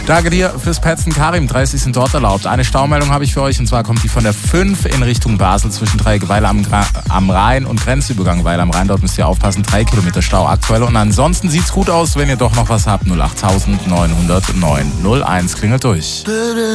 Danke dir fürs Petzen, Karim. 30 sind dort erlaubt. Eine Staumeldung habe ich für euch, und zwar kommt die von der 5 in Richtung Basel zwischen Weil am Rhein und Grenzübergang Weil am Rhein. Dort müsst ihr aufpassen, 3 Kilometer Stau aktuell. Und ansonsten sieht's gut aus, wenn ihr doch noch was habt. 08900 901 klingelt durch.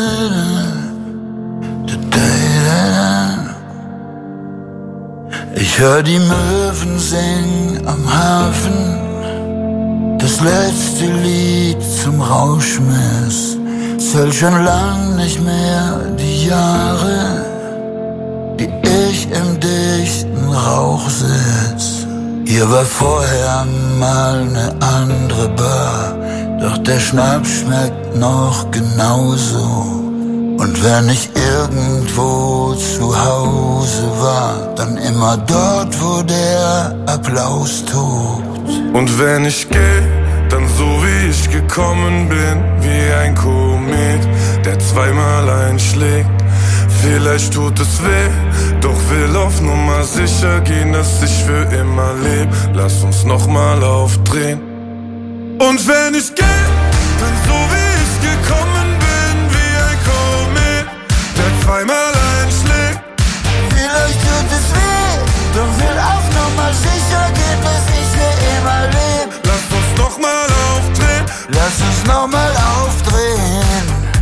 Ich hör die Möwen singen am Hafen, das letzte Lied zum Rauschmiss. Zähl schon lang nicht mehr die Jahre, die ich im dichten Rauch sitz. Hier war vorher mal ne andere Bar, doch der Schnaps schmeckt noch genauso. Und wenn ich irgendwo zu Hause war, dann immer dort, wo der Applaus tobt. Und wenn ich geh, dann so wie ich gekommen bin, wie ein Komet, der zweimal einschlägt. Vielleicht tut es weh, doch will auf Nummer sicher gehen, dass ich für immer leb. Lass uns nochmal aufdrehen. Und wenn ich geh, dann so wie ich gekommen bin, wie ein Komet, der zweimal einschlägt. Vielleicht tut es weh, doch will auf Nummer sicher gehen, dass ich für immer leb. Lass uns nochmal aufdrehen. Lass uns nochmal aufdrehen.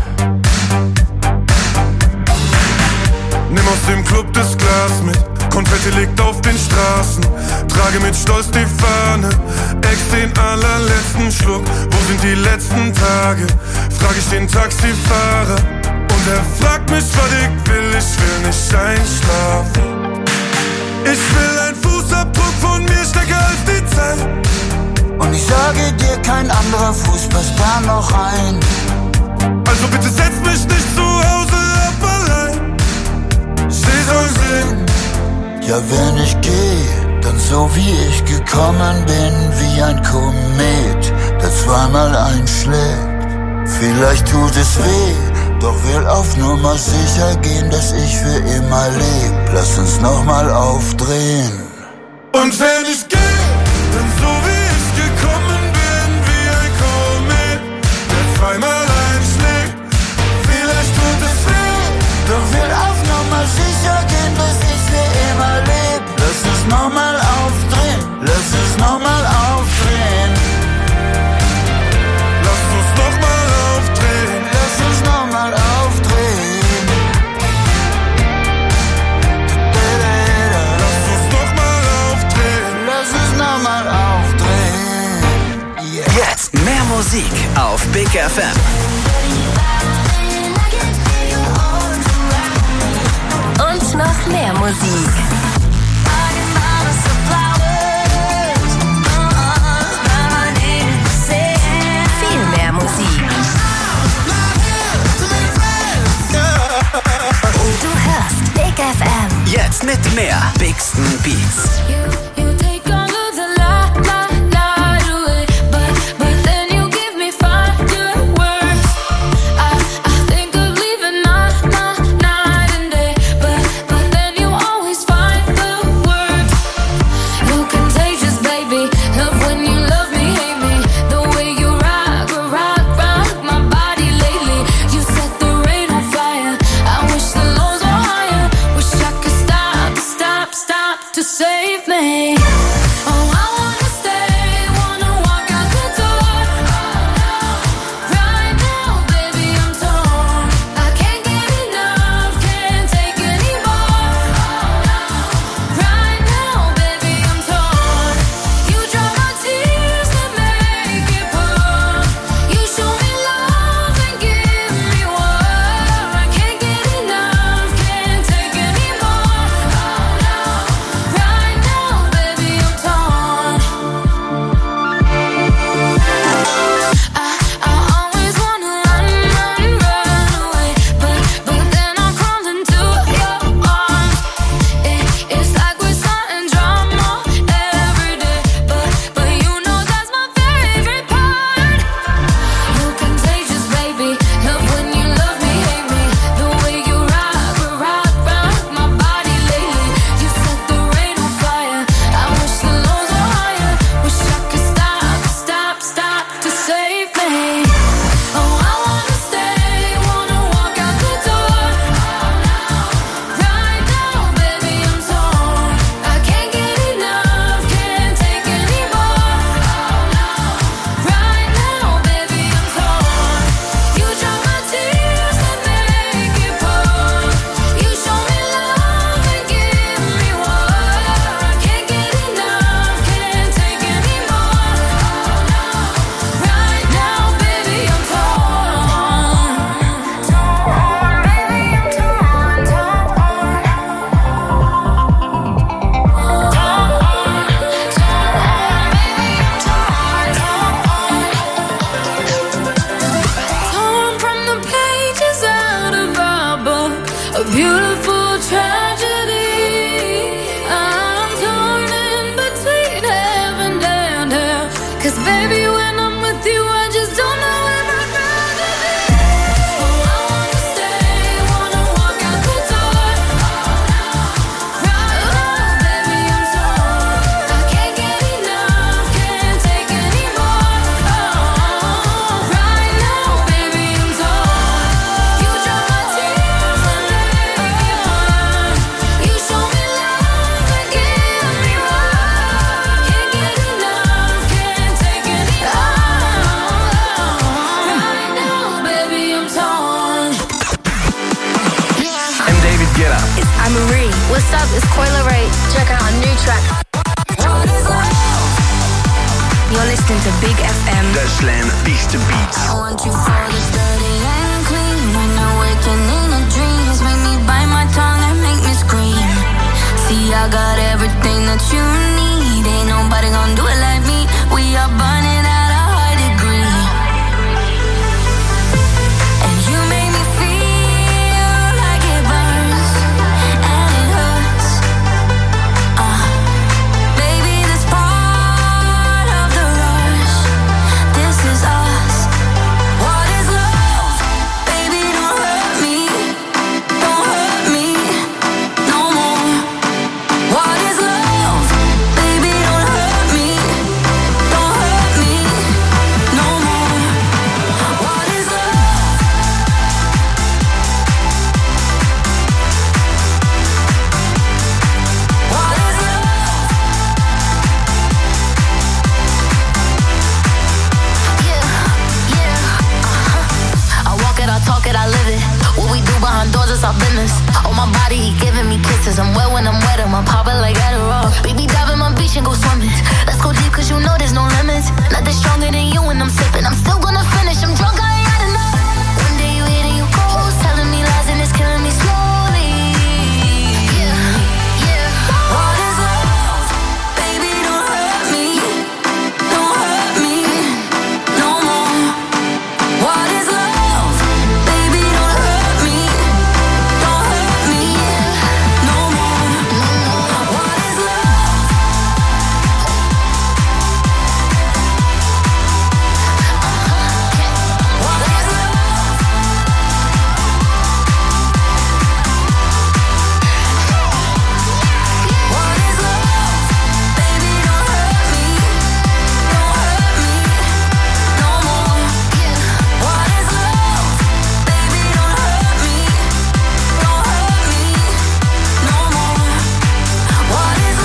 Nimm aus dem Club das Glas mit, Konfetti liegt auf den Straßen. Trage mit Stolz die Fahne, ex den allerletzten Schluck. Wo sind die letzten Tage? Frag ich den Taxifahrer. Und er fragt mich, was ich will nicht einschlafen. Ich will ein Fußabdruck von mir stärker als die Zeit. Und ich sage dir, kein anderer Fuß passt da noch rein. Also bitte setz mich nicht zu Hause ab allein. Seh soll sehen. Ja, wenn ich geh, dann so wie ich gekommen bin, wie ein Komet, der zweimal einschlägt. Vielleicht tut es weh, doch will auf Nummer sicher gehen, dass ich für immer leb. Lass uns nochmal aufdrehen. Und wenn ich geh, dann so wie ich gekommen bin, wie ein Komet, der zweimal einschlägt. Vielleicht tut es weh, doch will auf Nummer sicher gehen, dass ich für immer leb. Lass uns nochmal aufdrehen, lass uns nochmal aufdrehen. Lass uns nochmal aufdrehen. Lass uns nochmal aufdrehen. Lass uns nochmal aufdrehen. Lass uns nochmal aufdrehen. Yeah. Jetzt mehr Musik auf Big FM. Und noch mehr Musik. Viel mehr Musik. Du hörst Big FM. Jetzt mit mehr Bigsten Beats. Save me. what's up? It's Coil Ray. Check out our new track. You're listening to Big FM. Deutschland beste Beats. I want you for the dirty and clean. When you're waking in a dreams, make me bite my tongue and make me scream. See, I got everything that you need. Ain't nobody gonna do it like me. We are burning at a high degree. And you make me feel like it burns and it hurts. Baby, this part of the rush. This is us. What is love? Baby, don't hurt me. Don't hurt me no more. What is love? Baby, don't hurt me. Don't hurt me no more. What is love? What is love? I walk it, I talk it, I live it. What we do behind doors is our business. On my body, he giving me kisses. I'm wet when I'm wet, I'm popping like Adderall. Baby, dive in my beach and go swimming. Let's go deep, cause you know there's no limits. Nothing stronger than you when I'm sipping. I'm still gonna finish, I'm drunk, I ain't had enough. One day you hit and you ghost, telling me lies and it's killing me slowly. What is love? Baby, don't hurt me. Don't hurt me no more. What is love? Baby, don't hurt me. Don't hurt me no more. What is love? What is love? What is love? Baby, don't hurt me. Don't hurt me no more. What is love? Baby, don't hurt me. Don't hurt me no more. What is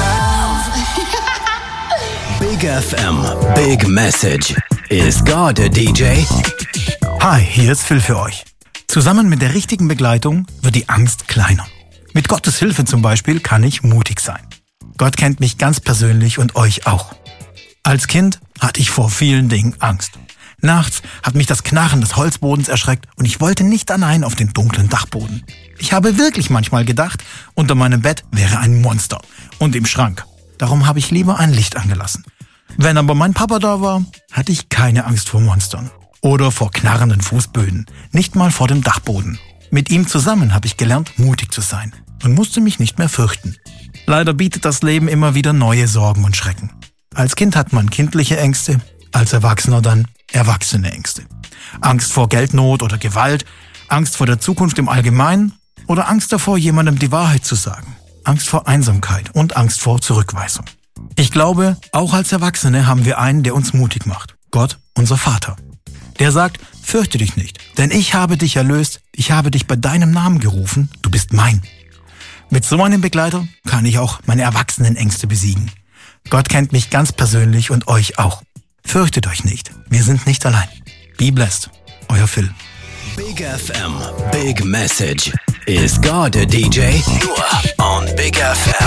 love? Big FM, Big Message. Ist God a DJ? Hi, hier ist Phil für euch. Zusammen mit der richtigen Begleitung wird die Angst kleiner. Mit Gottes Hilfe zum Beispiel kann ich mutig sein. Gott kennt mich ganz persönlich und euch auch. Als Kind hatte ich vor vielen Dingen Angst. Nachts hat mich das Knarren des Holzbodens erschreckt und ich wollte nicht allein auf den dunklen Dachboden. Ich habe wirklich manchmal gedacht, unter meinem Bett wäre ein Monster und im Schrank. Darum habe ich lieber ein Licht angelassen. Wenn aber mein Papa da war, hatte ich keine Angst vor Monstern. Oder vor knarrenden Fußböden. Nicht mal vor dem Dachboden. Mit ihm zusammen habe ich gelernt, mutig zu sein. Und musste mich nicht mehr fürchten. Leider bietet das Leben immer wieder neue Sorgen und Schrecken. Als Kind hat man kindliche Ängste, als Erwachsener dann erwachsene Ängste. Angst vor Geldnot oder Gewalt, Angst vor der Zukunft im Allgemeinen oder Angst davor, jemandem die Wahrheit zu sagen. Angst vor Einsamkeit und Angst vor Zurückweisung. Ich glaube, auch als Erwachsene haben wir einen, der uns mutig macht. Gott, unser Vater. Der sagt, fürchte dich nicht, denn ich habe dich erlöst, ich habe dich bei deinem Namen gerufen, du bist mein. Mit so einem Begleiter kann ich auch meine erwachsenen Ängste besiegen. Gott kennt mich ganz persönlich und euch auch. Fürchtet euch nicht, wir sind nicht allein. Be blessed, euer Phil. Big FM, Big Message. Ist God a DJ? Nur on Big FM.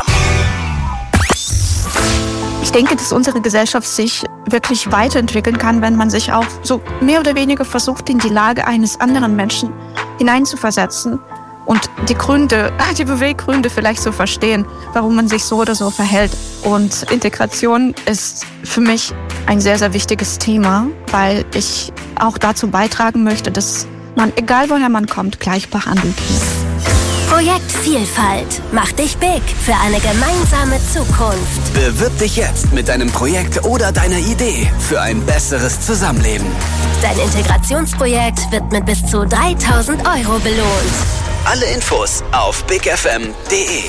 Ich denke, dass unsere Gesellschaft sich wirklich weiterentwickeln kann, wenn man sich auch so mehr oder weniger versucht, in die Lage eines anderen Menschen hineinzuversetzen und die Beweggründe vielleicht zu verstehen, warum man sich so oder so verhält. Und Integration ist für mich ein sehr, sehr wichtiges Thema, weil ich auch dazu beitragen möchte, dass man, egal woher man kommt, gleich behandelt wird. Projekt Vielfalt. Mach dich big für eine gemeinsame Zukunft. Bewirb dich jetzt mit deinem Projekt oder deiner Idee für ein besseres Zusammenleben. Dein Integrationsprojekt wird mit bis zu 3.000 € belohnt. Alle Infos auf bigfm.de.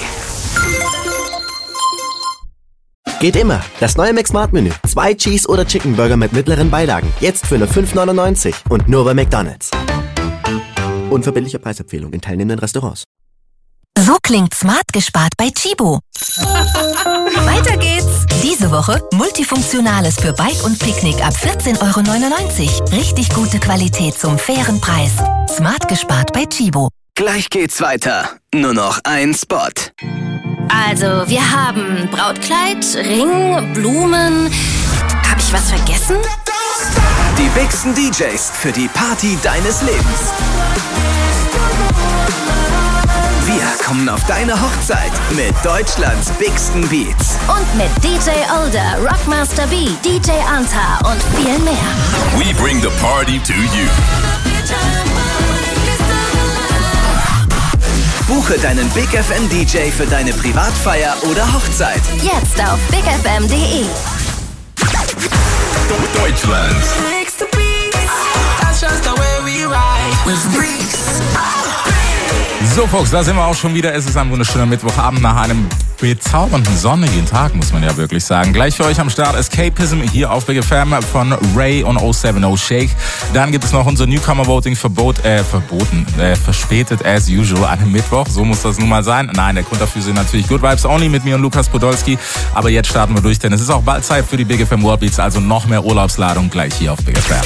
Geht immer. Das neue McSmart-Menü. 2 Cheese- oder Chicken-Burger mit mittleren Beilagen. Jetzt für nur 5,99 € und nur bei McDonald's. Unverbindliche Preisempfehlung in teilnehmenden Restaurants. So klingt smart gespart bei Chibo. Weiter geht's. Diese Woche Multifunktionales für Bike und Picknick ab 14,99 €. Richtig gute Qualität zum fairen Preis. Smart gespart bei Chibo. Gleich geht's weiter. Nur noch ein Spot. Also, wir haben Brautkleid, Ring, Blumen. Hab ich was vergessen? Die bigsten DJs für die Party deines Lebens. Wir kommen auf deine Hochzeit mit Deutschlands bigsten Beats. Und mit DJ Older, Rockmaster B, DJ Anta und viel mehr. We bring the party to you. Buche deinen Big FM DJ für deine Privatfeier oder Hochzeit. Jetzt auf bigfm.de. Deutschland. So, Folks, da sind wir auch schon wieder. Es ist ein wunderschöner Mittwochabend nach einem bezaubernden sonnigen Tag, muss man ja wirklich sagen. Gleich für euch am Start Escapism hier auf Big FM von Ray und 070 Shake. Dann gibt es noch unser Newcomer-Voting verspätet as usual an einem Mittwoch. So muss das nun mal sein. Nein, der Grund dafür sind natürlich Good Vibes Only mit mir und Lukas Podolski. Aber jetzt starten wir durch, denn es ist auch bald Zeit für die Big FM World Beats, also noch mehr Urlaubsladung gleich hier auf Big FM.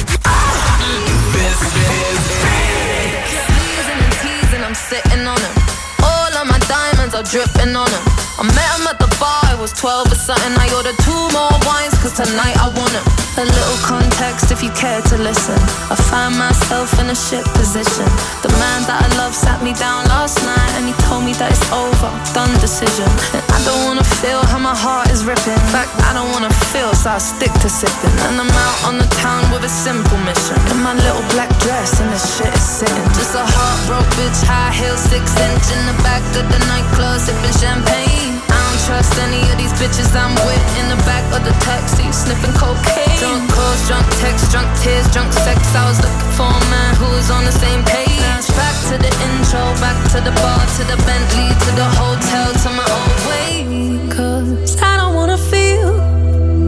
I'm sitting on him. All of my diamonds are dripping on him. I met him at the bar, I was 12 or something. I ordered 2 more wines, cause tonight I want him. A little context if you care to listen. I find myself in a shit position. The man that I love sat me down last night and he told me that it's over, done decision. And I don't wanna feel how my heart is ripping. In fact, I don't wanna feel, so I stick to sipping. And I'm out on the town with a simple mission. In my little black dress and this shit is sitting. Just a heartbroken bitch, high heels, 6-inch in the back of the nightclub, sipping champagne. I don't trust any of these bitches I'm with in the back of the taxi, sniffing cocaine. Drunk calls, drunk texts, drunk tears, drunk sex. I was looking for a man who was on the same page. Back to the intro, back to the bar, to the Bentley, to the hotel, to my